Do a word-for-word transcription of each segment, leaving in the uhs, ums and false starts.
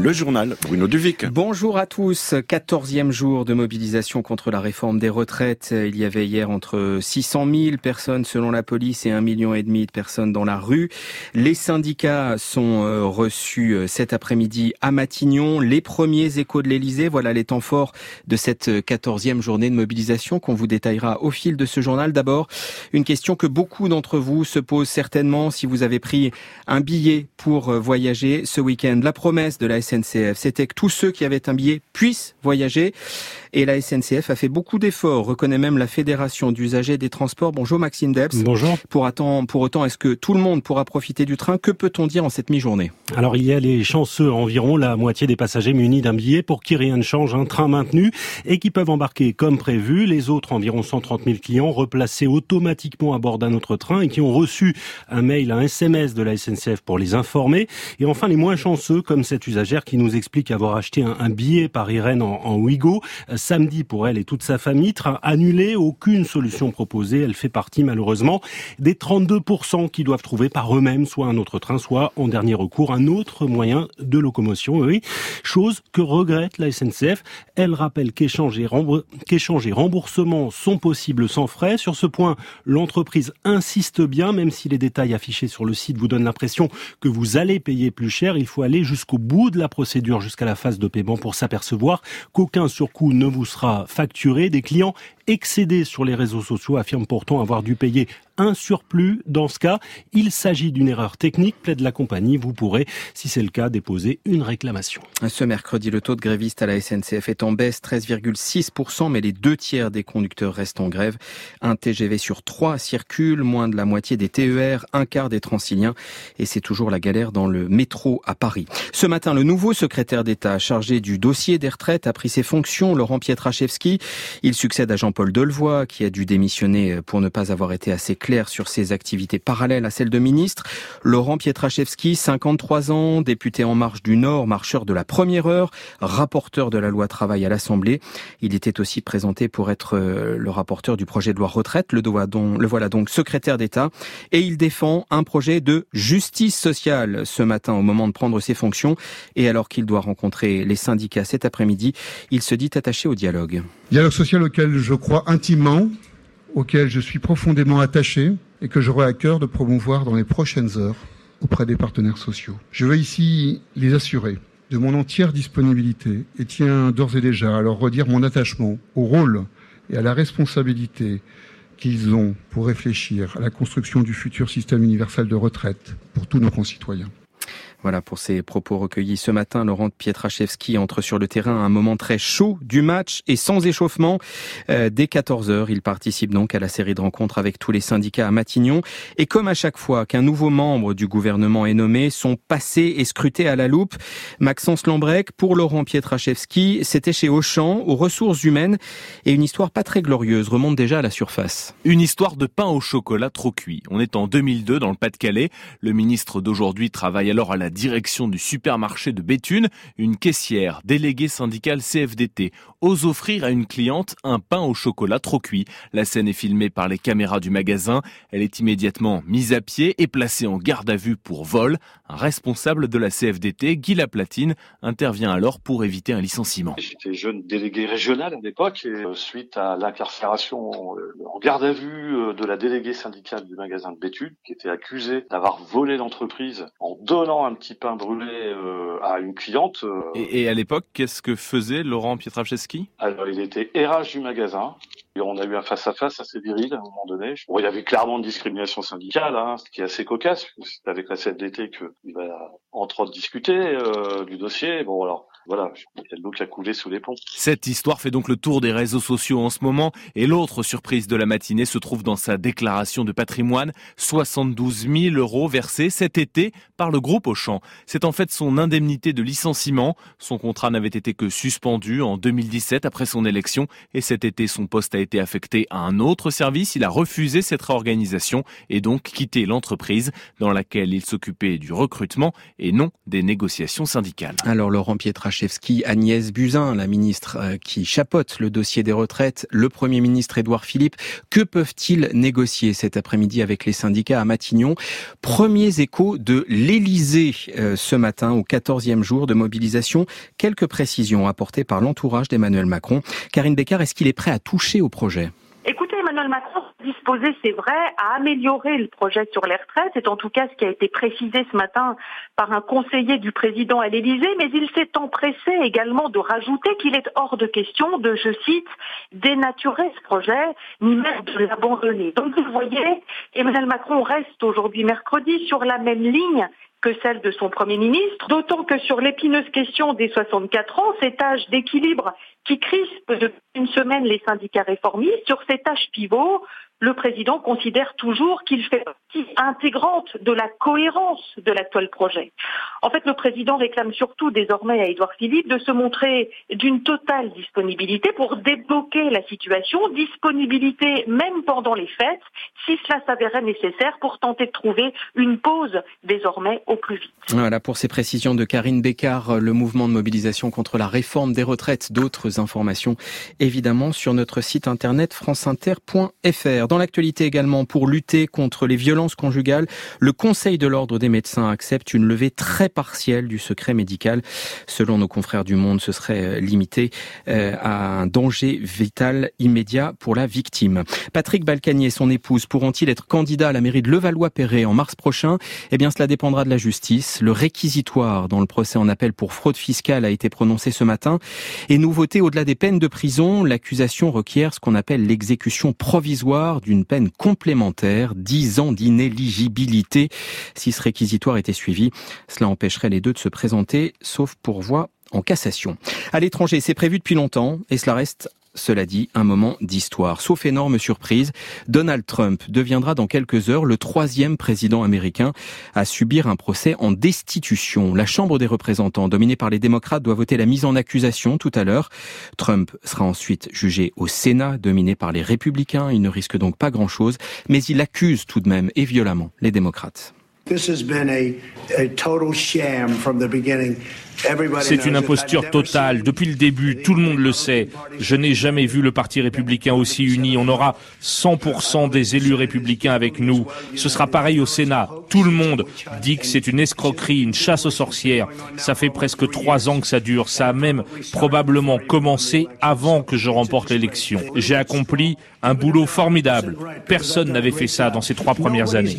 Le journal, Bruno Duvic. Bonjour à tous. quatorzième jour de mobilisation contre la réforme des retraites. Il y avait hier entre six cent mille personnes selon la police et un million et demi de personnes dans la rue. Les syndicats sont reçus cet après-midi à Matignon. Les premiers échos de l'Elysée, voilà les temps forts de cette quatorzième journée de mobilisation qu'on vous détaillera au fil de ce journal. D'abord, une question que beaucoup d'entre vous se posent certainement si vous avez pris un billet pour voyager ce week-end. La promesse de la S N C F, c'était que tous ceux qui avaient un billet puissent voyager. Et la S N C F a fait beaucoup d'efforts, reconnaît même la Fédération d'usagers des transports. Bonjour Maxime Debs. Bonjour. Pour, autant, pour autant, est-ce que tout le monde pourra profiter du train ? Que peut-on dire en cette mi-journée ? Alors il y a les chanceux, environ la moitié des passagers munis d'un billet pour qui rien ne change, un train maintenu et qui peuvent embarquer comme prévu. Les autres, environ cent trente mille clients, replacés automatiquement à bord d'un autre train et qui ont reçu un mail, un S M S de la S N C F pour les informer. Et enfin les moins chanceux, comme cette usagère qui nous explique avoir acheté un, un billet Paris-Rennes en, en Ouigo. Samedi pour elle et toute sa famille, train annulé, aucune solution proposée. Elle fait partie malheureusement des trente-deux pour cent qui doivent trouver par eux-mêmes soit un autre train, soit en dernier recours un autre moyen de locomotion. Oui, chose que regrette la S N C F. Elle rappelle qu'échange et, rembour... qu'échange et remboursement sont possibles sans frais. Sur ce point, l'entreprise insiste bien, même si les détails affichés sur le site vous donnent l'impression que vous allez payer plus cher. Il faut aller jusqu'au bout de la procédure, jusqu'à la phase de paiement pour s'apercevoir qu'aucun surcoût ne vous sera facturé. Des clients excédés sur les réseaux sociaux affirment pourtant avoir dû payer un surplus. Dans ce cas, il s'agit d'une erreur technique, plaide la compagnie. Vous pourrez, si c'est le cas, déposer une réclamation. Ce mercredi, le taux de grévistes à la S N C F est en baisse, treize virgule six pour cent, mais les deux tiers des conducteurs restent en grève. Un T G V sur trois circule, moins de la moitié des T E R, un quart des Transiliens, et c'est toujours la galère dans le métro à Paris. Ce matin, le nouveau secrétaire d'État chargé du dossier des retraites a pris ses fonctions, Laurent Pietraszewski. Il succède à Jean-Paul Delevoye, qui a dû démissionner pour ne pas avoir été assez clair sur ses activités parallèles à celles de ministre. Laurent Pietraszewski, cinquante-trois ans, député En Marche du Nord, marcheur de la première heure, rapporteur de la loi travail à l'Assemblée. Il était aussi présenté pour être le rapporteur du projet de loi retraite. Le, don, le voilà donc secrétaire d'État. Et il défend un projet de justice sociale ce matin au moment de prendre ses fonctions. Et alors qu'il doit rencontrer les syndicats cet après-midi, il se dit attaché au dialogue. Dialogue social auquel je crois intimement, auquel je suis profondément attaché et que j'aurai à cœur de promouvoir dans les prochaines heures auprès des partenaires sociaux. Je veux ici les assurer de mon entière disponibilité et tiens d'ores et déjà à leur redire mon attachement au rôle et à la responsabilité qu'ils ont pour réfléchir à la construction du futur système universel de retraite pour tous nos concitoyens. Voilà pour ces propos recueillis ce matin. Laurent Pietraszewski entre sur le terrain à un moment très chaud du match et sans échauffement. Euh, dès quatorze heures, il participe donc à la série de rencontres avec tous les syndicats à Matignon. Et comme à chaque fois qu'un nouveau membre du gouvernement est nommé, son passé est scruté à la loupe. Maxence Lambrec, pour Laurent Pietraszewski, c'était chez Auchan, aux ressources humaines. Et une histoire pas très glorieuse remonte déjà à la surface. Une histoire de pain au chocolat trop cuit. On est en deux mille deux dans le Pas-de-Calais. Le ministre d'aujourd'hui travaille alors à la direction du supermarché de Béthune. Une caissière, déléguée syndicale C F D T, ose offrir à une cliente un pain au chocolat trop cuit. La scène est filmée par les caméras du magasin. Elle est immédiatement mise à pied et placée en garde à vue pour vol. Un responsable de la C F D T, Guy Laplatine, intervient alors pour éviter un licenciement. J'étais jeune délégué régional à l'époque et suite à l'incarcération en garde à vue de la déléguée syndicale du magasin de Béthune, qui était accusée d'avoir volé l'entreprise en donnant un petit pain brûlé euh, à une cliente. Euh... Et, et à l'époque, qu'est-ce que faisait Laurent Pietraszewski ? Alors, il était R H du magasin. Et on a eu un face-à-face assez viril à un moment donné. Bon, il y avait clairement une discrimination syndicale, hein, ce qui est assez cocasse. C'est avec la C F D T qu'il va entre autres discuter euh, du dossier. Bon, alors voilà, il y a de l'eau qui a coulé sous les ponts. Cette histoire fait donc le tour des réseaux sociaux en ce moment. Et l'autre surprise de la matinée se trouve dans sa déclaration de patrimoine. soixante-douze mille euros versés cet été par le groupe Auchan. C'est en fait son indemnité de licenciement. Son contrat n'avait été que suspendu en deux mille dix-sept après son élection. Et cet été, son poste a été affecté à un autre service. Il a refusé cette réorganisation et donc quitté l'entreprise dans laquelle il s'occupait du recrutement et non des négociations syndicales. Alors Laurent Pietraszewski Rachevski, Agnès Buzyn, la ministre qui chapeaute le dossier des retraites, le Premier ministre Édouard Philippe. Que peuvent-ils négocier cet après-midi avec les syndicats à Matignon? Premiers échos de l'Élysée euh, ce matin, au quatorzième jour de mobilisation. Quelques précisions apportées par l'entourage d'Emmanuel Macron. Karine Bécard, est-ce qu'il est prêt à toucher au projet? Écoutez, Emmanuel Macron est disposé, c'est vrai, à améliorer le projet sur les retraites. C'est en tout cas ce qui a été précisé ce matin par un conseiller du président à l'Élysée, mais il s'est empressé également de rajouter qu'il est hors de question de, je cite, dénaturer ce projet, ni même de l'abandonner. Donc vous voyez, Emmanuel Macron reste aujourd'hui mercredi sur la même ligne que celle de son Premier ministre, d'autant que sur l'épineuse question des soixante-quatre ans, cet âge d'équilibre qui crispe depuis une semaine les syndicats réformistes, sur cet âge pivot, le président considère toujours qu'il fait partie intégrante de la cohérence de l'actuel projet. En fait, le président réclame surtout désormais à Édouard Philippe de se montrer d'une totale disponibilité pour débloquer la situation, disponibilité même pendant les fêtes, si cela s'avérait nécessaire pour tenter de trouver une pause désormais au plus vite. Voilà pour ces précisions de Karine Bécard, le mouvement de mobilisation contre la réforme des retraites. D'autres informations évidemment sur notre site internet franceinter point f r. Dans l'actualité également, pour lutter contre les violences conjugales, le Conseil de l'Ordre des médecins accepte une levée très partielle du secret médical. Selon nos confrères du Monde, ce serait limité à un danger vital immédiat pour la victime. Patrick Balkany et son épouse pourront-ils être candidats à la mairie de Levallois-Perret en mars prochain? Eh bien, cela dépendra de la justice. Le réquisitoire dans le procès en appel pour fraude fiscale a été prononcé ce matin. Et nouveauté, au-delà des peines de prison, l'accusation requiert ce qu'on appelle l'exécution provisoire d'une peine complémentaire, dix ans d'inéligibilité. Si ce réquisitoire était suivi, cela empêcherait les deux de se présenter, sauf pourvoi en cassation. À l'étranger, c'est prévu depuis longtemps et cela reste, cela dit, un moment d'histoire. Sauf énorme surprise, Donald Trump deviendra dans quelques heures le troisième président américain à subir un procès en destitution. La Chambre des représentants, dominée par les démocrates, doit voter la mise en accusation tout à l'heure. Trump sera ensuite jugé au Sénat, dominé par les républicains. Il ne risque donc pas grand-chose, mais il accuse tout de même et violemment les démocrates. C'est une imposture totale. Depuis le début, tout le monde le sait. Je n'ai jamais vu le Parti républicain aussi uni. On aura cent pour cent des élus républicains avec nous. Ce sera pareil au Sénat. Tout le monde dit que c'est une escroquerie, une chasse aux sorcières. Ça fait presque trois ans que ça dure. Ça a même probablement commencé avant que je remporte l'élection. J'ai accompli un boulot formidable. Personne n'avait fait ça dans ces trois premières années.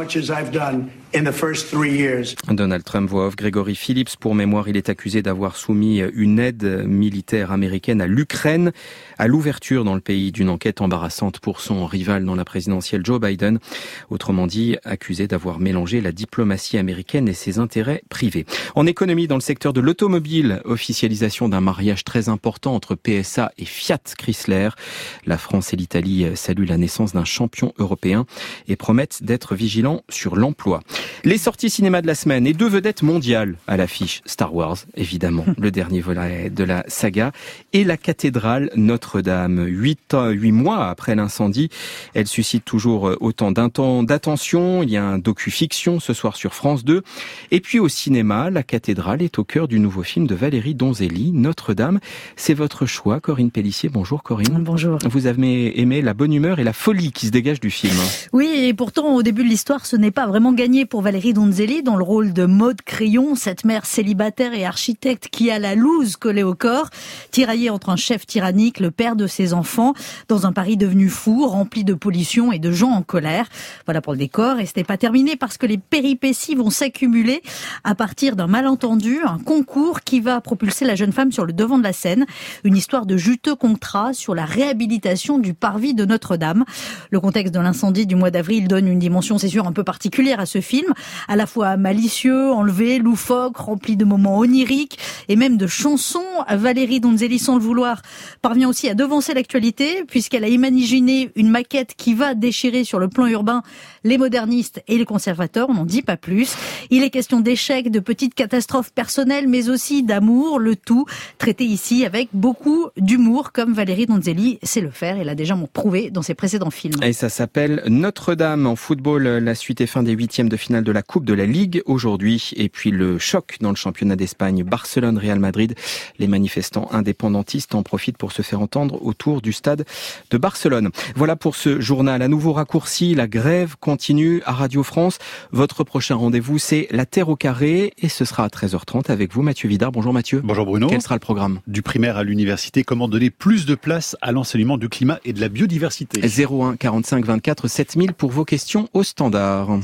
Donald Trump voix off. Gregory Phillips, pour mémoire, il est accusé d'avoir soumis une aide militaire américaine à l'Ukraine à l'ouverture dans le pays d'une enquête embarrassante pour son rival dans la présidentielle Joe Biden. Autrement dit, accusé d'avoir mélangé la diplomatie américaine et ses intérêts privés. En économie, dans le secteur de l'automobile, officialisation d'un mariage très important entre P S A et Fiat Chrysler. La France et l'Italie saluent la naissance d'un champion européen et promettent d'être vigilants sur l'emploi. Les sorties cinéma de la semaine et deux vedettes mondiales à l'affiche. Star Wars, évidemment, le dernier volet de la saga, et la cathédrale Notre-Dame. Huit, huit mois après l'incendie, elle suscite toujours autant d'attention. Il y a un docu-fiction ce soir sur France deux. Et puis au cinéma, la cathédrale est au cœur du nouveau film de Valérie Donzelli, Notre-Dame. C'est votre choix, Corinne Pélissier. Bonjour Corinne. Bonjour. Vous avez aimé la bonne humeur et la folie qui se dégage du film. Oui, et pourtant, au début de l'histoire, ce n'est pas vraiment gagné pour Valérie Donzelli dans le rôle de Maude Crayon, cette mère célibataire et architecte qui a la loose collée au corps, tiraillée entre un chef tyrannique, le père de ses enfants, dans un Paris devenu fou, rempli de pollution et de gens en colère. Voilà pour le décor, et ce n'est pas terminé parce que les péripéties vont s'accumuler à partir d'un malentendu, un concours qui va propulser la jeune femme sur le devant de la scène. Une histoire de juteux contrat sur la réhabilitation du parvis de Notre-Dame. Le contexte de l'incendie du mois d'avril donne une dimension, c'est sûr, un peu particulière à ce film, à la fois malicieux, enlevé, loufoque, rempli de moments oniriques et même de chansons. Valérie Donzelli, sans le vouloir, parvient aussi à devancer l'actualité puisqu'elle a imaginé une maquette qui va déchirer sur le plan urbain les modernistes et les conservateurs. On n'en dit pas plus. Il est question d'échecs, de petites catastrophes personnelles, mais aussi d'amour, le tout traité ici avec beaucoup d'humour, comme Valérie Donzelli sait le faire. Elle l'a déjà prouvé dans ses précédents films. Et ça s'appelle Notre-Dame. En football, la suite et fin des huitièmes de finale de de la Coupe de la Ligue aujourd'hui. Et puis le choc dans le championnat d'Espagne, Barcelone-Real Madrid. Les manifestants indépendantistes en profitent pour se faire entendre autour du stade de Barcelone. Voilà pour ce journal. À nouveau raccourci, la grève continue à Radio France. Votre prochain rendez-vous, c'est La Terre au carré et ce sera à treize heures trente avec vous, Mathieu Vidard. Bonjour Mathieu. Bonjour Bruno. Quel sera le programme ? Du primaire à l'université, comment donner plus de place à l'enseignement du climat et de la biodiversité ? zéro un quarante-cinq vingt-quatre sept mille pour vos questions au standard.